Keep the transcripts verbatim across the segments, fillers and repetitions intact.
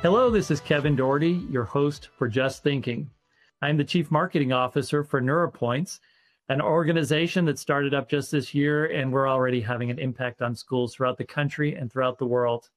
Hello, this is Kevin Doherty, your host for Just Thinking. I'm the Chief Marketing Officer for NeuroPoints, an organization that started up just this year, and we're already having an impact on schools throughout the country and throughout the world.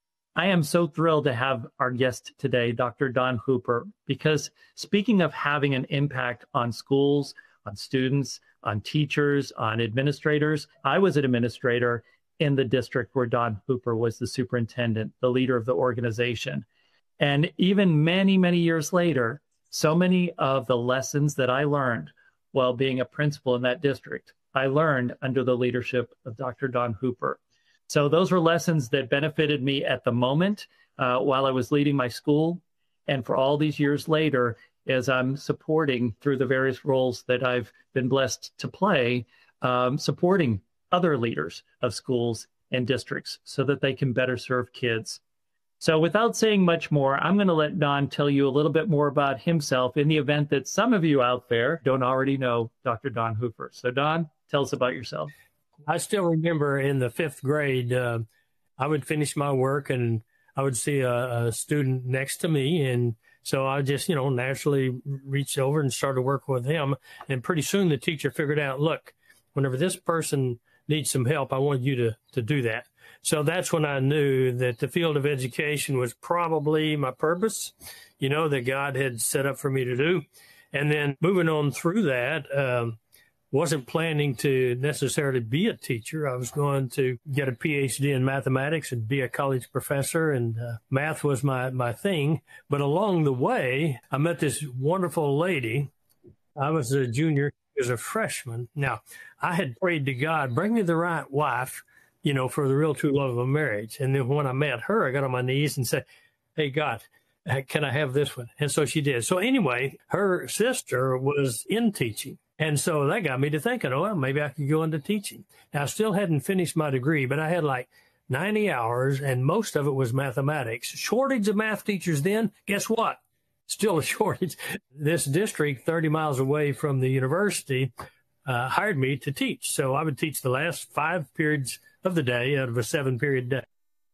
I am so thrilled to have our guest today, Doctor Don Hooper, because speaking of having an impact on schools, on students, on teachers, on administrators, I was an administrator in the district where Don Hooper was the superintendent, the leader of the organization. And even many, many years later, so many of the lessons that I learned while being a principal in that district, I learned under the leadership of Doctor Don Hooper. So those were lessons that benefited me at the moment uh, while I was leading my school, and for all these years later, as I'm supporting through the various roles that I've been blessed to play, um, supporting other leaders of schools and districts so that they can better serve kids. So without saying much more, I'm going to let Don tell you a little bit more about himself in the event that some of you out there don't already know Doctor Don Hooper. So Don, tell us about yourself. I still remember in the fifth grade, uh, I would finish my work and I would see a, a student next to me. And so I just, you know, naturally reached over and started working with him. And pretty soon the teacher figured out, look, whenever this person needs some help, I want you to, to do that. So that's when I knew that the field of education was probably my purpose, you know, that God had set up for me to do. And then moving on through that, um, wasn't planning to necessarily be a teacher. I was going to get a P H D in mathematics and be a college professor, and uh, math was my, my thing. But along the way, I met this wonderful lady. I was a junior, she was a freshman. Now, I had prayed to God, bring me the right wife, you know, for the real true love of a marriage. And then when I met her, I got on my knees and said, hey, God, can I have this one? And so she did. So anyway, her sister was in teaching. And so that got me to thinking, oh, well, maybe I could go into teaching. Now, I still hadn't finished my degree, but I had like ninety hours, and most of it was mathematics. Shortage of math teachers then, guess what? Still a shortage. This district, thirty miles away from the university, uh, hired me to teach. So I would teach the last five periods of the day out of a seven-period day.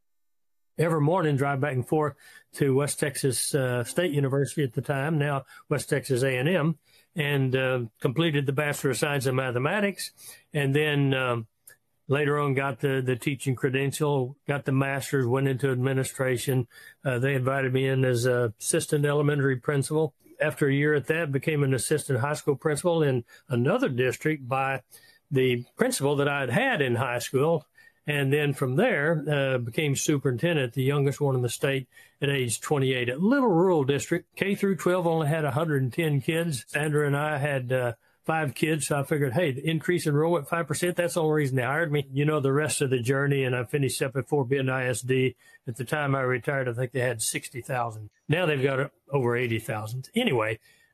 Every morning, drive back and forth to West Texas uh, State University at the time, now West Texas A and M, and uh, completed the Bachelor of Science in Mathematics, and then um, later on got the, the teaching credential, got the master's, went into administration. Uh, they invited me in as an assistant elementary principal. After a year at that, became an assistant high school principal in another district by the principal that I had had in high school. And then from there, uh, became superintendent, the youngest one in the state at age twenty-eight. A little rural district, K through twelve only had one hundred ten kids. Sandra and I had uh, five kids, so I figured, hey, the increase in enrollment five percent, that's the only reason they hired me. You know the rest of the journey, and I finished up at Fort Bend I S D. At the time I retired, I think they had sixty thousand. Now they've got over eighty thousand. Anyway,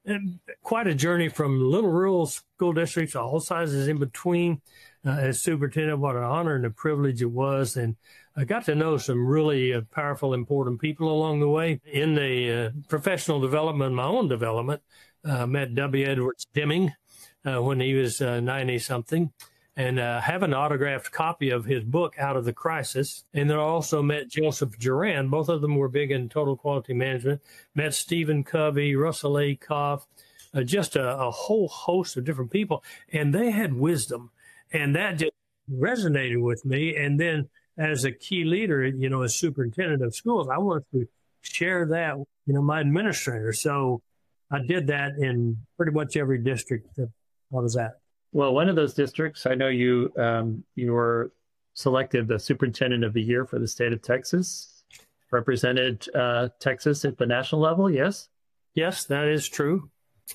quite a journey from little rural school districts, all sizes in between. Uh, as superintendent, what an honor and a privilege it was. And I got to know some really uh, powerful, important people along the way. In the uh, professional development, my own development, uh, met W. Edwards Deming uh, when he was uh, ninety-something, and uh, have an autographed copy of his book, Out of the Crisis. And then I also met Joseph Duran. Both of them were big in total quality management. Met Stephen Covey, Russell A. Koff, uh, just a, a whole host of different people. And they had wisdom. And that just resonated with me. And then as a key leader, you know, as superintendent of schools, I wanted to share that, you know, my administrator. So I did that in pretty much every district that I was at. Well, one of those districts, I know you um, you were selected the superintendent of the year for the state of Texas, represented uh, Texas at the national level, yes? Yes, that is true.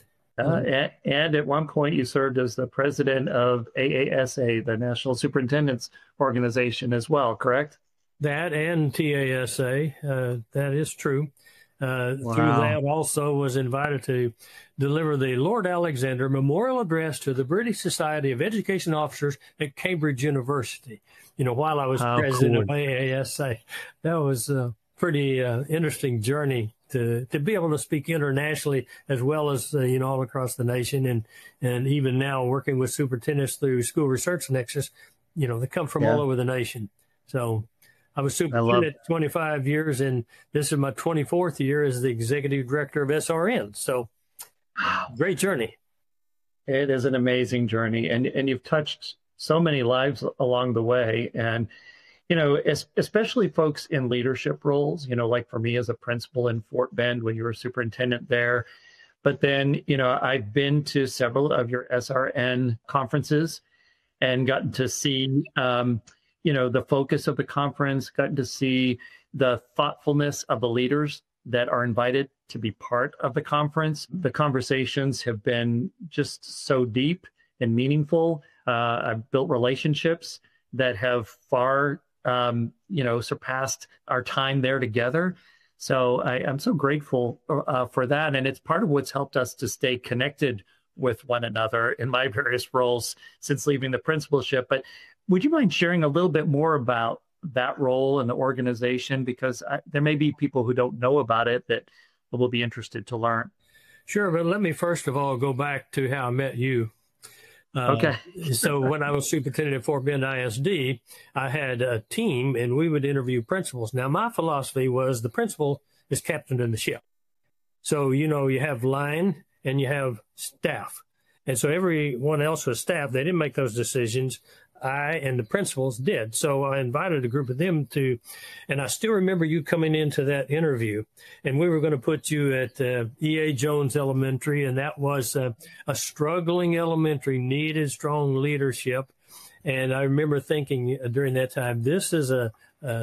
Uh, and, and at one point, you served as the president of A A S A, the National Superintendents Organization as well, correct? That and T A S A, uh, that is true. Uh, wow. Through that, also was invited to deliver the Lord Alexander Memorial Address to the British Society of Education Officers at Cambridge University. You know, while I was How president cool. of A A S A, that was a pretty uh, interesting journey to to be able to speak internationally as well as, uh, you know, all across the nation. And, and even now working with superintendents through School Research Nexus, you know, they come from yeah. all over the nation. So I was I love superintendent twenty-five years, and this is my twenty-fourth year as the executive director of S R N. So, Wow. great journey. It is an amazing journey, and and you've touched so many lives along the way. And you know, es- especially folks in leadership roles. You know, like for me as a principal in Fort Bend when you were superintendent there. But then, you know, I've been to several of your S R N conferences and gotten to see, um, you know, the focus of the conference, gotten to see the thoughtfulness of the leaders that are invited to be part of the conference. The conversations have been just so deep and meaningful. Uh, I've built relationships that have far, um, you know, surpassed our time there together. So I, I'm so grateful uh, for that. And it's part of what's helped us to stay connected with one another in my various roles since leaving the principalship. But would you mind sharing a little bit more about that role in the organization? Because I, there may be people who don't know about it that will be interested to learn. Sure, but let me first of all go back to how I met you. Uh, okay. So when I was superintendent at Fort Bend I S D, I had a team and we would interview principals. Now, my philosophy was the principal is captain of the ship. So, you know, you have line and you have staff. And so everyone else was staff. They didn't make those decisions. I and the principals did. So I invited a group of them to, and I still remember you coming into that interview, and we were going to put you at uh, E A. Jones Elementary, and that was uh, a struggling elementary, needed strong leadership. And I remember thinking during that time, this is a, a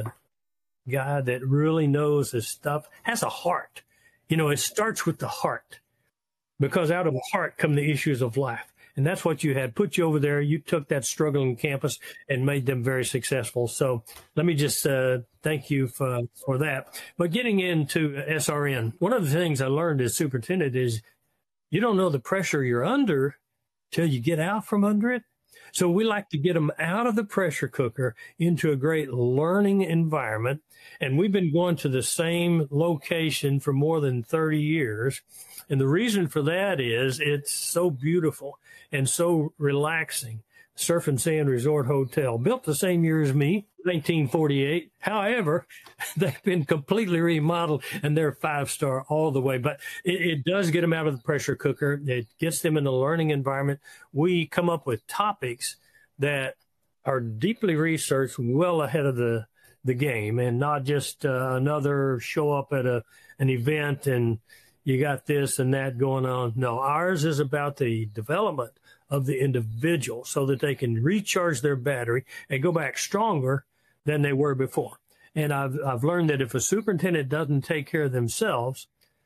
guy that really knows his stuff, has a heart. You know, it starts with the heart, because out of the heart come the issues of life. And that's what you had. Put you over there. You took that struggling campus and made them very successful. So let me just uh, thank you for, for that. But getting into S R N, one of the things I learned as superintendent is you don't know the pressure you're under till you get out from under it. So we like to get them out of the pressure cooker into a great learning environment. And we've been going to the same location for more than thirty years. And the reason for that is it's so beautiful and so relaxing. Surf and Sand Resort Hotel, built the same year as me, nineteen forty-eight. However, they've been completely remodeled and they're five star all the way. But it, it does get them out of the pressure cooker. It gets them in a learning environment. We come up with topics that are deeply researched, well ahead of the, the game, and not just uh, another show up at a an event and you got this and that going on. No, ours is about the development of the individual so that they can recharge their battery and go back stronger than they were before. And I've I've learned that if a superintendent doesn't take care of themselves,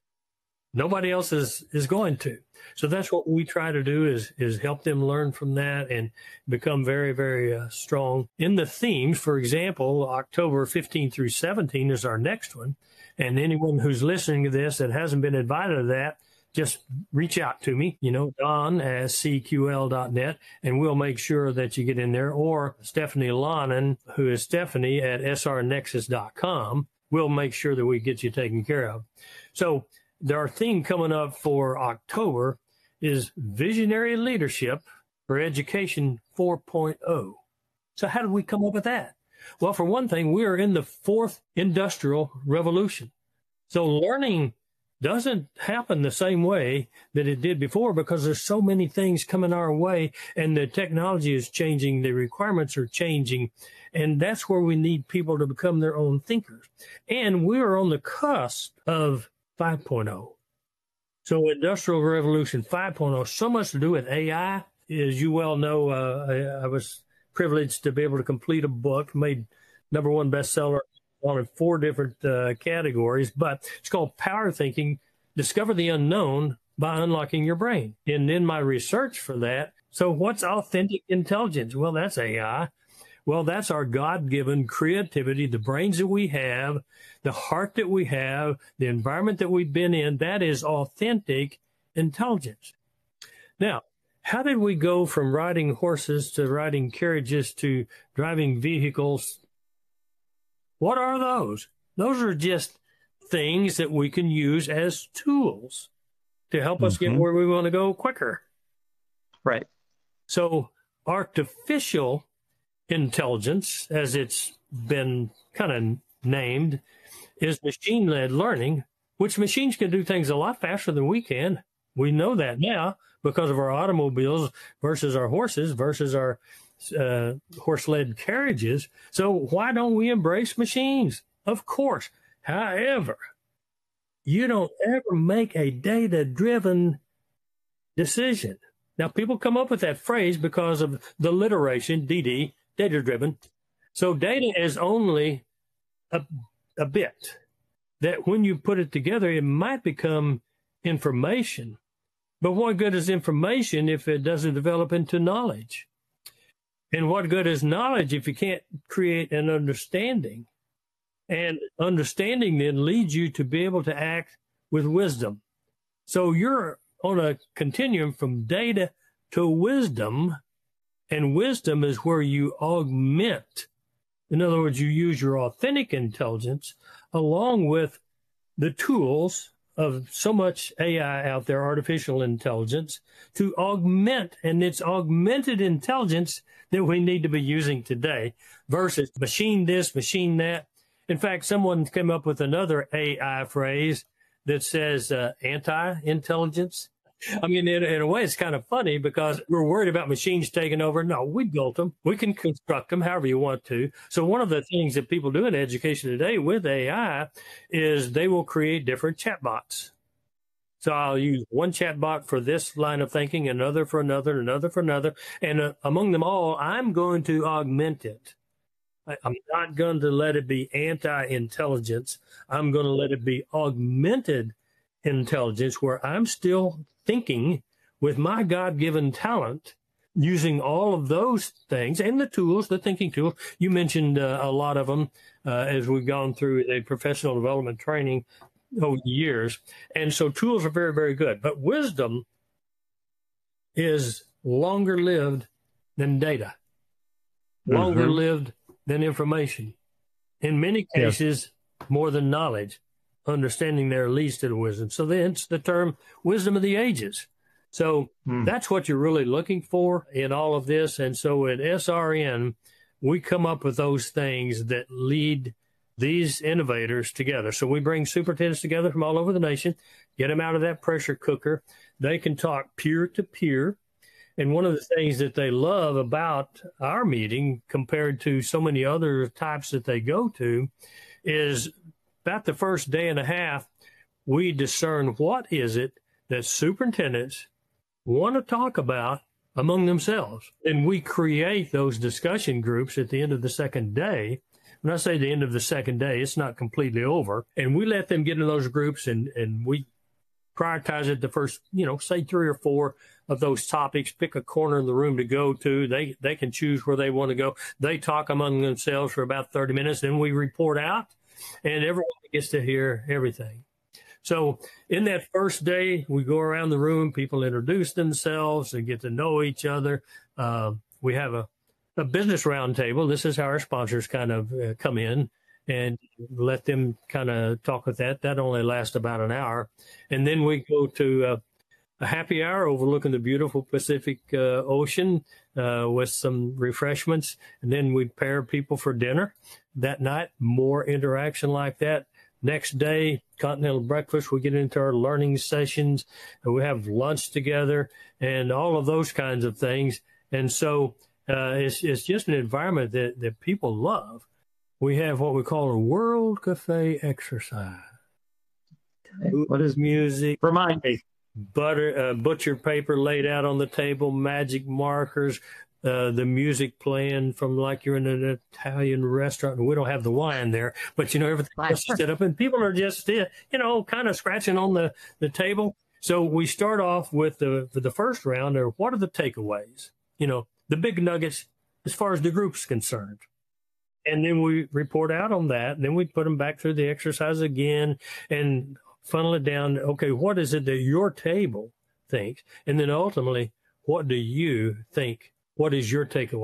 nobody else is, is going to. So that's what we try to do is, is help them learn from that and become very, very uh, strong. In the themes, for example, October fifteenth through seventeenth is our next one. And anyone who's listening to this that hasn't been invited to that, just reach out to me, you know, Don at C Q L dot net, and we'll make sure that you get in there. Or Stephanie Lonan, who is Stephanie at S R Nexus dot com. We'll make sure that we get you taken care of. So our theme coming up for October is Visionary Leadership for Education four point oh. So how did we come up with that? Well, for one thing, we are in the fourth industrial revolution. So learning doesn't happen the same way that it did before because there's so many things coming our way and the technology is changing, the requirements are changing, and that's where we need people to become their own thinkers. And we're on the cusp of five point oh. So Industrial Revolution five point oh, so much to do with A I. As you well know, uh, I, I was privileged to be able to complete a book, made number one bestseller on four different uh, categories, but it's called Power Thinking, Discover the Unknown by Unlocking Your Brain. And in my research for that, so what's authentic intelligence? Well, that's A I. Well, that's our God-given creativity, the brains that we have, the heart that we have, the environment that we've been in. That is authentic intelligence. Now, how did we go from riding horses to riding carriages to driving vehicles? What are those? Those are just things that we can use as tools to help us Mm-hmm. get where we want to go quicker. Right. So artificial intelligence, as it's been kind of named, is machine-led learning, which machines can do things a lot faster than we can. We know that now because of our automobiles versus our horses versus our uh, horse-led carriages. So why don't we embrace machines? Of course. However, you don't ever make a data-driven decision. Now, people come up with that phrase because of the alliteration, D D, data-driven. So data is only a, a bit that when you put it together, it might become information. But what good is information if it doesn't develop into knowledge? And what good is knowledge if you can't create an understanding? And understanding then leads you to be able to act with wisdom. So you're on a continuum from data to wisdom, and wisdom is where you augment. In other words, you use your authentic intelligence along with the tools of so much A I out there, artificial intelligence, to augment, and it's augmented intelligence that we need to be using today versus machine this, machine that. In fact, someone came up with another A I phrase that says uh, anti-intelligence. I mean, in, in a way, it's kind of funny because we're worried about machines taking over. No, we built them. We can construct them however you want to. So one of the things that people do in education today with A I is they will create different chatbots. So I'll use one chatbot for this line of thinking, another for another, another for another. And uh, among them all, I'm going to augment it. I, I'm not going to let it be anti-intelligence. I'm going to let it be augmented intelligence where I'm still thinking with my God-given talent, using all of those things and the tools, the thinking tools. You mentioned uh, a lot of them uh, as we've gone through a professional development training over the years. And so tools are very, very good. But wisdom is longer lived than data, longer mm-hmm. lived than information. In many cases, yeah. more than knowledge. Understanding there leads to the wisdom. So then it's the term wisdom of the ages. So mm. that's what you're really looking for in all of this. And so at S R N, we come up with those things that lead these innovators together. So we bring superintendents together from all over the nation, get them out of that pressure cooker. They can talk peer to peer. And one of the things that they love about our meeting compared to so many other types that they go to is about the first day and a half, we discern what is it that superintendents want to talk about among themselves. And we create those discussion groups at the end of the second day. When I say the end of the second day, it's not completely over. And we let them get in those groups and, and we prioritize it the first, you know, say three or four of those topics, pick a corner in the room to go to. They, they can choose where they want to go. They talk among themselves for about thirty minutes. Then we report out. And everyone gets to hear everything. So in that first day, we go around the room, people introduce themselves and get to know each other. Uh, we have a, a business roundtable. This is how our sponsors kind of uh, come in and let them kind of talk with that. That only lasts about an hour. And then we go to uh, a happy hour overlooking the beautiful Pacific uh, Ocean uh, with some refreshments. And then we pair people for dinner that night, more interaction like that. Next day, continental breakfast, we get into our learning sessions, and we have lunch together and all of those kinds of things. And so uh, it's, it's just an environment that, that people love. We have what we call a World Cafe exercise. What is music? Remind me. Butter, uh, butcher paper laid out on the table, magic markers, uh, the music playing from like you're in an Italian restaurant. And we don't have the wine there, but, you know, everything else is set up and people are just, uh, you know, kind of scratching on the, the table. So we start off with the, for the first round, or what are the takeaways? You know, the big nuggets as far as the group's concerned. And then we report out on that. And then we put them back through the exercise again and funnel it down. Okay, what is it that your table thinks? And then ultimately, what do you think? What is your takeaway?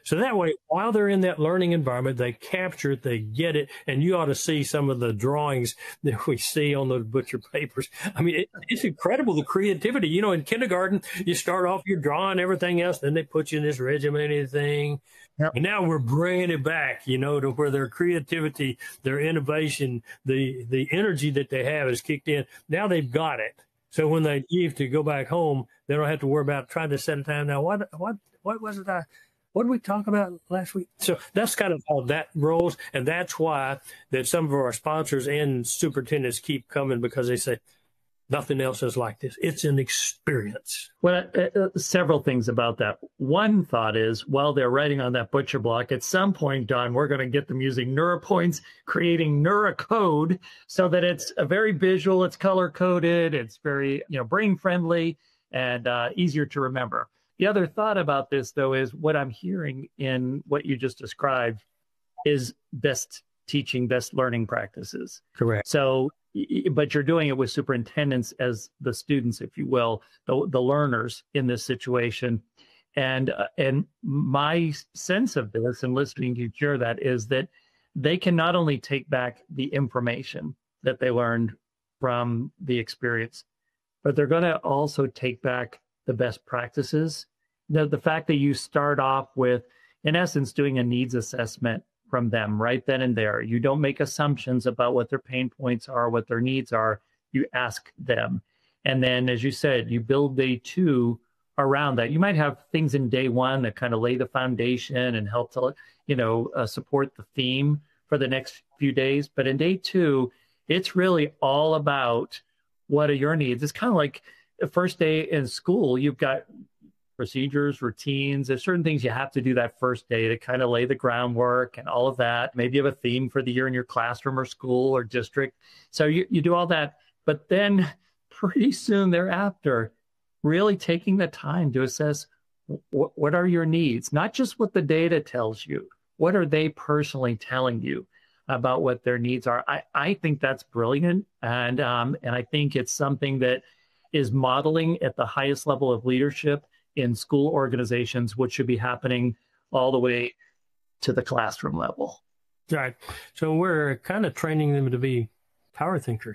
So that way, while they're in that learning environment, they capture it, they get it, and you ought to see some of the drawings that we see on those butcher papers. I mean, it, it's incredible, the creativity. You know, in kindergarten, you start off, you're drawing everything else, then they put you in this regimented thing. Yep. And now we're bringing it back, you know, to where their creativity, their innovation, the, the energy that they have is kicked in. Now they've got it. So when they leave to go back home, they don't have to worry about trying to set a time. Now, what, what, what was it I... What did we talk about last week? So that's kind of how that rolls. And that's why that some of our sponsors and superintendents keep coming, because they say nothing else is like this. It's an experience. Well, uh, uh, several things about that. One thought is, while they're writing on that butcher block, at some point, Don, we're going to get them using NeuroPoints, creating NeuroCode so that it's a very visual, it's color coded, it's very, you know, brain friendly and uh, easier to remember. The other thought about this, though, is what I'm hearing in what you just described is best teaching, best learning practices. Correct. So, but you're doing it with superintendents as the students, if you will, the, the learners in this situation. And, uh, and my sense of this and listening to you share that is that they can not only take back the information that they learned from the experience, but they're going to also take back the best practices. The, the fact that you start off with, in essence, doing a needs assessment from them right then and there. You don't make assumptions about what their pain points are, what their needs are. You ask them. And then, as you said, you build day two around that. You might have things in day one that kind of lay the foundation and help to, you know, uh, support the theme for the next few days. But in day two, it's really all about what are your needs. It's kind of like the first day in school. You've got procedures, routines. There's certain things you have to do that first day to kind of lay the groundwork and all of that. Maybe you have a theme for the year in your classroom or school or district. So you, you do all that. But then pretty soon thereafter, really taking the time to assess w- what are your needs, not just what the data tells you. What are they personally telling you about what their needs are? I, I think that's brilliant. And, um, and I think it's something that is modeling at the highest level of leadership in school organizations, which should be happening all the way to the classroom level. Right. So we're kind of training them to be power thinkers.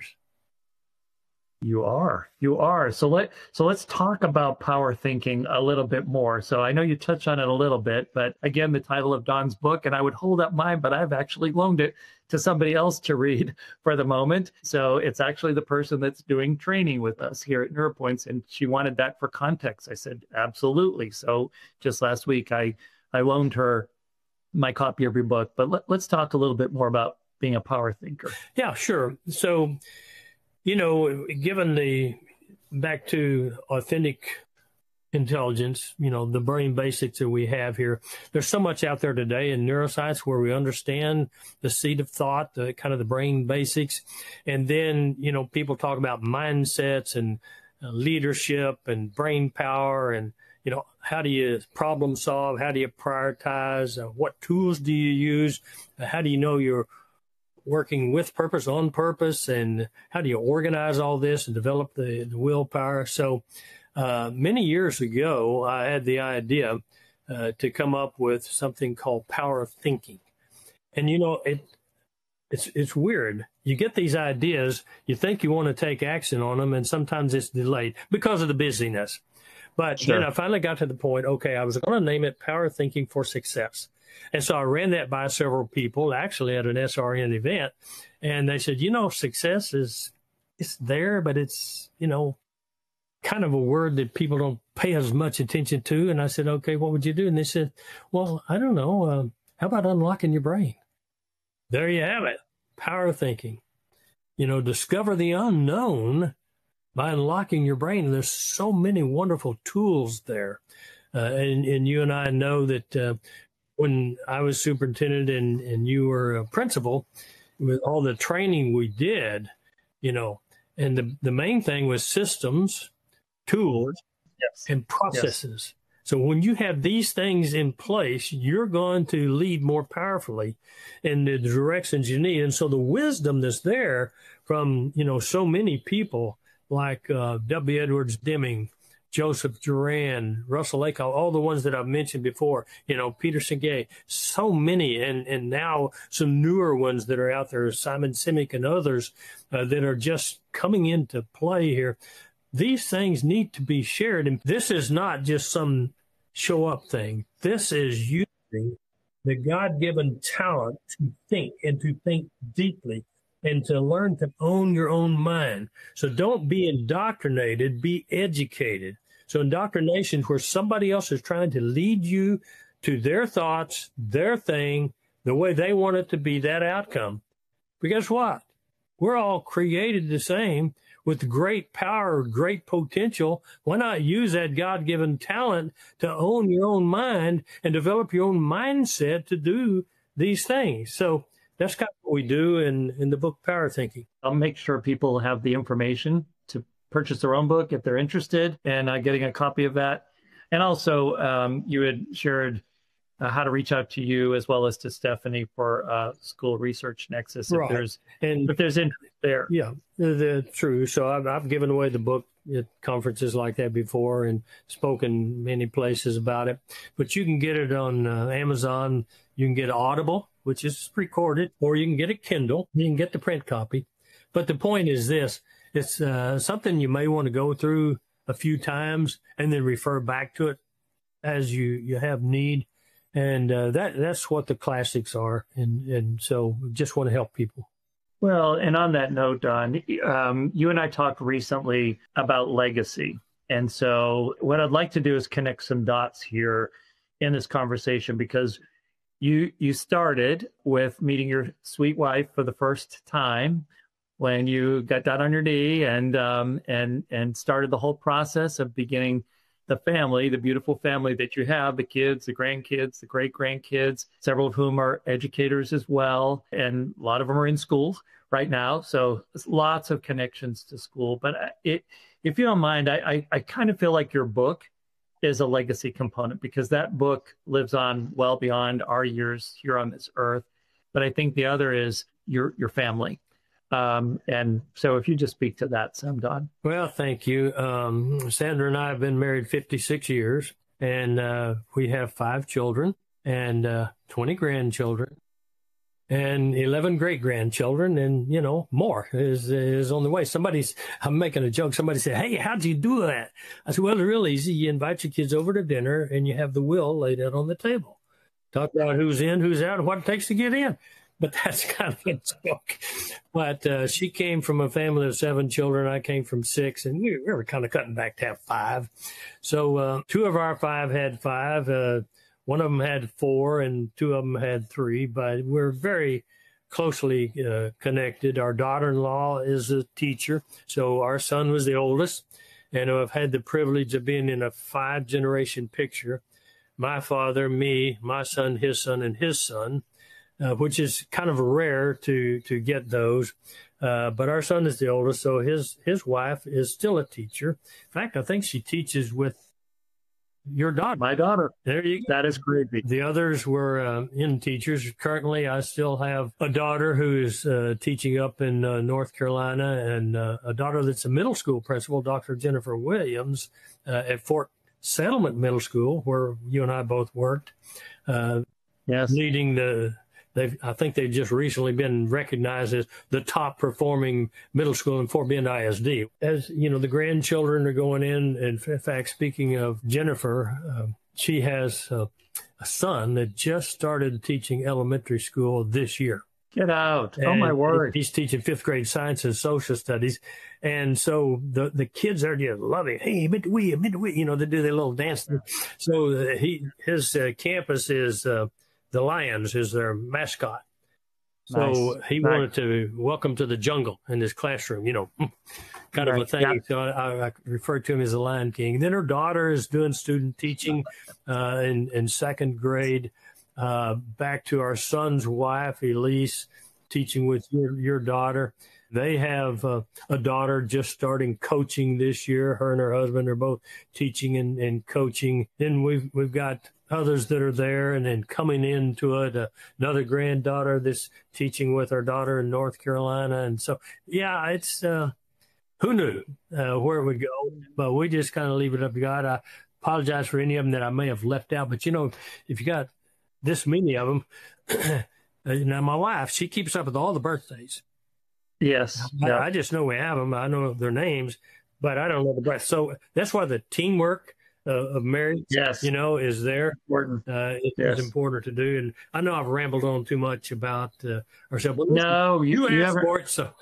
You are. You are. So let so let's talk about power thinking a little bit more. So I know you touched on it a little bit, but again, the title of Don's book, and I would hold up mine, but I've actually loaned it to somebody else to read for the moment. So it's actually the person that's doing training with us here at NeuroPoints, and she wanted that for context. I said, absolutely. So just last week, I, I loaned her my copy of your book, but let, let's talk a little bit more about being a power thinker. Yeah, sure. So, you know, given the back to authentic intelligence, you know, the brain basics that we have here, there's so much out there today in neuroscience where we understand the seed of thought, the kind of the brain basics. And then, you know, people talk about mindsets and uh, leadership and brain power and, you know, how do you problem solve? How do you prioritize? Uh, what tools do you use? Uh, how do you know you're working with purpose, on purpose, and how do you organize all this and develop the, the willpower? So uh, many years ago, I had the idea uh, to come up with something called power thinking. And, you know, it it's it's weird. You get these ideas, you think you want to take action on them, and sometimes it's delayed because of the busyness. But sure. Then I finally got to the point, okay, I was going to name it Power Thinking for Success. And so I ran that by several people, actually at an S R N event, and they said, you know, success is, it's there, but it's, you know, kind of a word that people don't pay as much attention to. And I said, okay, what would you do? And they said, well, I don't know. Uh, how about unlocking your brain? There you have it. Power thinking. You know, discover the unknown by unlocking your brain. And there's so many wonderful tools there. Uh, and, and you and I know that, uh, when I was superintendent and, and you were a principal, with all the training we did, you know, and the, the main thing was systems, tools, yes. and processes. Yes. So when you have these things in place, you're going to lead more powerfully in the directions you need. And so the wisdom that's there from, you know, so many people like uh, W. Edwards Deming, Joseph Duran, Russell Lake, all the ones that I've mentioned before, you know, Peter Segay, so many, and, and now some newer ones that are out there, Simon Sinek and others uh, that are just coming into play here. These things need to be shared. And this is not just some show up thing. This is using the God-given talent to think and to think deeply and to learn to own your own mind. So don't be indoctrinated, be educated. So indoctrination is where somebody else is trying to lead you to their thoughts, their thing, the way they want it to be, that outcome. But guess what? We're all created the same with great power, great potential. Why not use that God-given talent to own your own mind and develop your own mindset to do these things? So that's kind of what we do in, in the book Power Thinking. I'll make sure people have the information to purchase their own book if they're interested in uh, getting a copy of that. And also, um, you had shared uh, how to reach out to you as well as to Stephanie for uh, School Research Nexus if Right. there's And if there's interest there. yeah, the, the true. So I've, I've given away the book at conferences like that before and spoken many places about it. But you can get it on uh, Amazon. You can get Audible, which is recorded, or you can get a Kindle. You can get the print copy. But the point is this. It's uh, something you may want to go through a few times and then refer back to it as you, you have need. And uh, that that's what the classics are. And, and so just want to help people. Well, and on that note, Don, um, you and I talked recently about legacy. And so what I'd like to do is connect some dots here in this conversation, because you you started with meeting your sweet wife for the first time when you got down on your knee and um, and and started the whole process of beginning the family, the beautiful family that you have, the kids, the grandkids, the great-grandkids, several of whom are educators as well, and a lot of them are in schools right now, so lots of connections to school. But it, if you don't mind, I, I, I kind of feel like your book is a legacy component, because that book lives on well beyond our years here on this earth. But I think the other is your your family. Um, and so if you just speak to that some, Don. Well, thank you. Um, Sandra and I have been married fifty-six years, and uh, we have five children and uh, twenty grandchildren and eleven great-grandchildren, and, you know, more is is on the way. Somebody's, I'm making a joke. Somebody said, hey, how'd you do that? I said, well, it's real easy. You invite your kids over to dinner, and you have the will laid out on the table. Talk about who's in, who's out, and what it takes to get in. But that's kind of a joke. But uh, she came from a family of seven children. I came from six, and we, we were kind of cutting back to have five. So uh, two of our five had five. Uh, one of them had four, and two of them had three. But we're very closely uh, connected. Our daughter-in-law is a teacher, so our son was the oldest. And I've had the privilege of being in a five-generation picture. My father, me, my son, his son, and his son. Uh, which is kind of rare to to get those. Uh, but our son is the oldest, so his his wife is still a teacher. In fact, I think she teaches with your daughter. My daughter. There you go. That is crazy. The others were uh, in teachers. Currently, I still have a daughter who is uh, teaching up in uh, North Carolina, and uh, a daughter that's a middle school principal, Doctor Jennifer Williams, uh, at Fort Settlement Middle School, where you and I both worked. Uh, yes. Leading the They've, I think they've just recently been recognized as the top performing middle school in Fort Bend I S D. As you know, the grandchildren are going in. And in fact, speaking of Jennifer, uh, she has uh, a son that just started teaching elementary school this year. Get out. And oh, my word. He's teaching fifth grade science and social studies. And so the, the kids are just loving, hey, we, we, you know, they do their little dance. So uh, he his uh, campus is uh, the Lions is their mascot. So nice. he nice. wanted to welcome to the jungle in his classroom, you know, kind right. of a thing. Yeah. So I, I refer to him as the Lion King. Then her daughter is doing student teaching uh, in, in second grade. Uh, back to our son's wife, Elise, teaching with your, your daughter. They have uh, a daughter just starting coaching this year. Her and her husband are both teaching and, and coaching. Then we've we've got others that are there, and then coming into it, uh, another granddaughter that's teaching with our daughter in North Carolina. And so, yeah, it's uh, who knew uh, where it would go? But we just kind of leave it up to God. I apologize for any of them that I may have left out. But, you know, if you got this many of them, now my wife, she keeps up with all the birthdays. Yes. I, Yeah. I just know we have them. I know their names, but I don't know the breath. So that's why the teamwork uh, of marriage, Yes. you know, is there. Important. Uh, it, Yes. It's important to do. And I know I've rambled on too much about uh, ourselves. Well, No, you, you, you asked haven't. for it, so.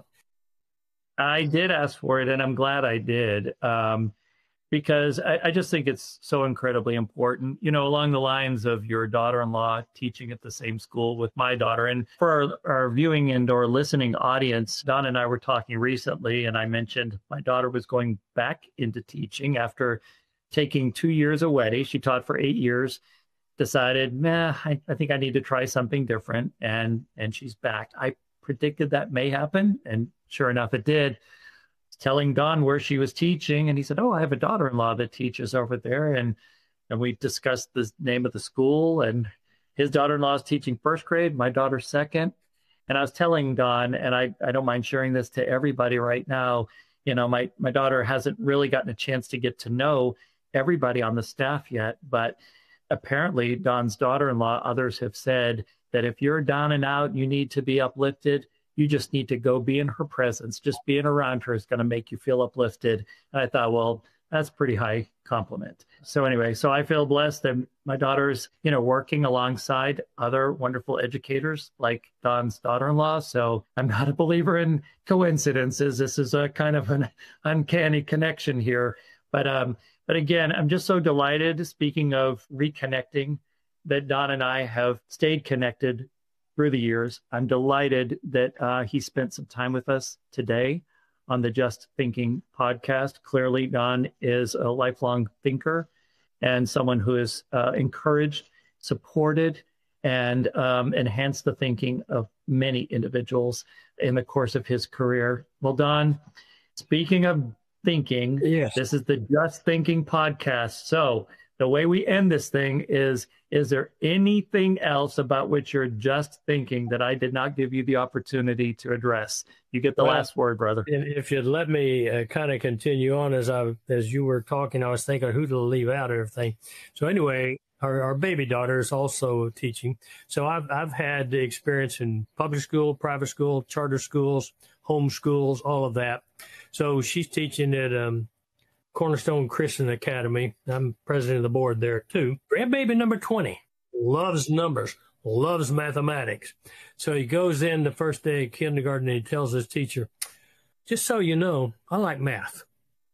I did ask for it, and I'm glad I did, um, because I, I just think it's so incredibly important, you know, along the lines of your daughter-in-law teaching at the same school with my daughter. And for our, our viewing and or listening audience, Don and I were talking recently, and I mentioned my daughter was going back into teaching after taking two years away. She taught for eight years, decided, meh, I, I think I need to try something different, and and she's back. I predicted that may happen, and sure enough, it did. Telling Don where she was teaching, and he said, "Oh, I have a daughter-in-law that teaches over there." And and we discussed the name of the school, and his daughter-in-law is teaching first grade, my daughter second. And I was telling Don, and I, I don't mind sharing this to everybody right now, you know, my, my daughter hasn't really gotten a chance to get to know everybody on the staff yet, but apparently Don's daughter-in-law, others have said that if you're down and out, you need to be uplifted. You just need to go be in her presence. Just being around her is going to make you feel uplifted. And I thought, well, that's pretty high compliment. So anyway, so I feel blessed that my daughter's, you know, working alongside other wonderful educators like Don's daughter-in-law. So I'm not a believer in coincidences. This is a kind of an uncanny connection here. But um, but again, I'm just so delighted, speaking of reconnecting, that Don and I have stayed connected through the years. I'm delighted that uh, he spent some time with us today on the Just Thinking podcast. Clearly, Don is a lifelong thinker and someone who has uh, encouraged, supported, and um, enhanced the thinking of many individuals in the course of his career. Well, Don, speaking of thinking, Yes. This is the Just Thinking podcast. So the way we end this thing is, is there anything else about which you're just thinking that I did not give you the opportunity to address? You get the Well, last word, brother. If you'd let me uh, kind of continue on as I as you were talking, I was thinking who to leave out of everything. So anyway, our, our baby daughter is also teaching. So I've I've had the experience in public school, private school, charter schools, home schools, all of that. So she's teaching at um, Cornerstone Christian Academy. I'm president of the board there too. Grandbaby number twenty loves numbers, loves mathematics. So he goes in the first day of kindergarten and he tells his teacher, just so you know, I like math.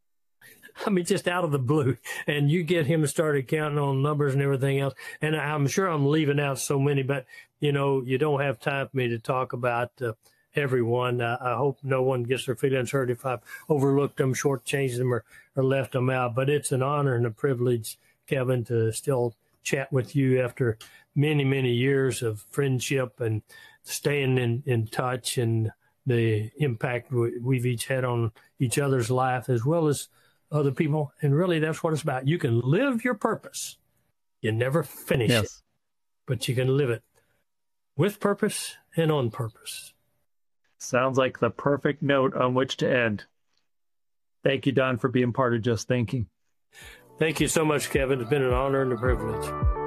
I mean, just out of the blue. And you get him started counting on numbers and everything else. And I'm sure I'm leaving out so many, but, you know, you don't have time for me to talk about uh, everyone. Uh, I hope no one gets their feelings hurt if I've overlooked them, shortchanged them, or, or left them out. But it's an honor and a privilege, Kevin, to still chat with you after many, many years of friendship and staying in, in touch, and the impact we've each had on each other's life as well as other people. And really, that's what it's about. You can live your purpose. You never finish Yes. it, but you can live it with purpose and on purpose. Sounds like the perfect note on which to end. Thank you, Don, for being part of Just Thinking. Thank you so much, Kevin. It's been an honor and a privilege.